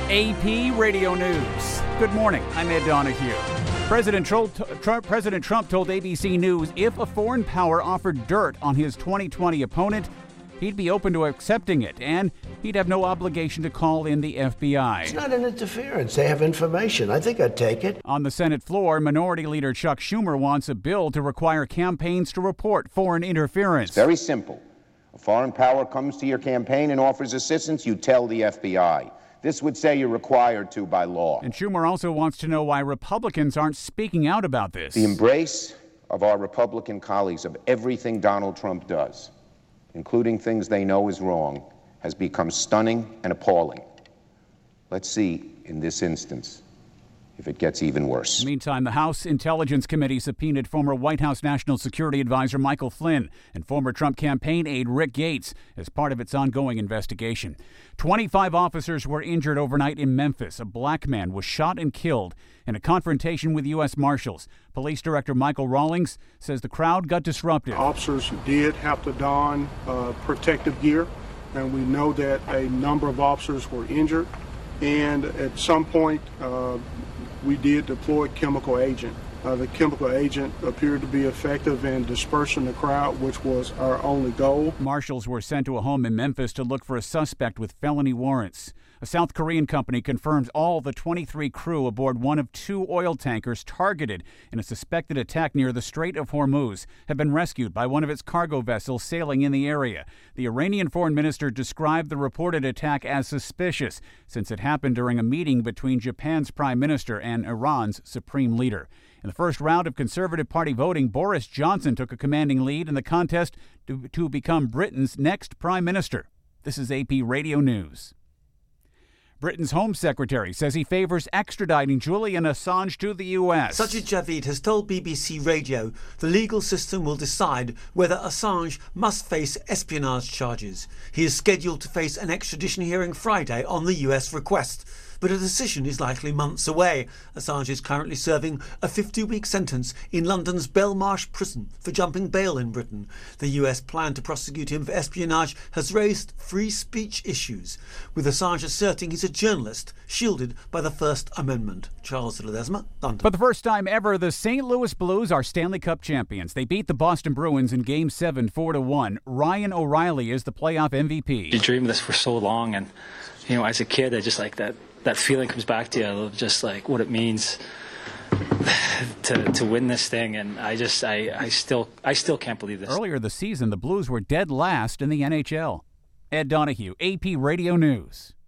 AP Radio News. Good morning. I'm Ed Donahue. President Trump told ABC News if a foreign power offered dirt on his 2020 opponent, he'd be open to accepting it, and he'd have no obligation to call in the FBI. It's not an interference. They have information. I think I'd take it. On the Senate floor, Minority Leader Chuck Schumer wants a bill to require campaigns to report foreign interference. It's very simple. A foreign power comes to your campaign and offers assistance, you tell the FBI. This would say you're required to by law. And Schumer also wants to know why Republicans aren't speaking out about this. The embrace of our Republican colleagues of everything Donald Trump does, including things they know is wrong, has become stunning and appalling. Let's see, in this instance, if it gets even worse. Meantime, the House Intelligence Committee subpoenaed former White House National Security Advisor Michael Flynn and former Trump campaign aide Rick Gates as part of its ongoing investigation. 25 officers were injured overnight in Memphis. A black man was shot and killed in a confrontation with U.S. Marshals. Police Director Michael Rawlings says the crowd got disrupted. Officers did have to don protective gear, and we know that a number of officers were injured. And at some point, we did deploy chemical agent. The chemical agent appeared to be effective in dispersing the crowd, which was our only goal. Marshals were sent to a home in Memphis to look for a suspect with felony warrants. A South Korean company confirms all the 23 crew aboard one of 2 oil tankers targeted in a suspected attack near the Strait of Hormuz have been rescued by one of its cargo vessels sailing in the area. The Iranian foreign minister described the reported attack as suspicious, since it happened during a meeting between Japan's prime minister and Iran's supreme leader. In the first round of Conservative Party voting, Boris Johnson took a commanding lead in the contest to become Britain's next prime minister. This is AP Radio News. Britain's Home Secretary says he favors extraditing Julian Assange to the U.S. Sajid Javid has told BBC Radio the legal system will decide whether Assange must face espionage charges. He is scheduled to face an extradition hearing Friday on the U.S. request, but a decision is likely months away. Assange is currently serving a 50-week sentence in London's Belmarsh prison for jumping bail in Britain. The US plan to prosecute him for espionage has raised free speech issues, with Assange asserting he's a journalist shielded by the First Amendment. Charles Ledesma, London. For the first time ever, the St. Louis Blues are Stanley Cup champions. They beat the Boston Bruins in Game 7 4-1. Ryan O'Reilly is the playoff MVP. You dream of this for so long, and as a kid, I just like that feeling comes back to you of just like what it means to win this thing, and I still can't believe this. Earlier this season, the Blues were dead last in the NHL. Ed Donahue, AP Radio News.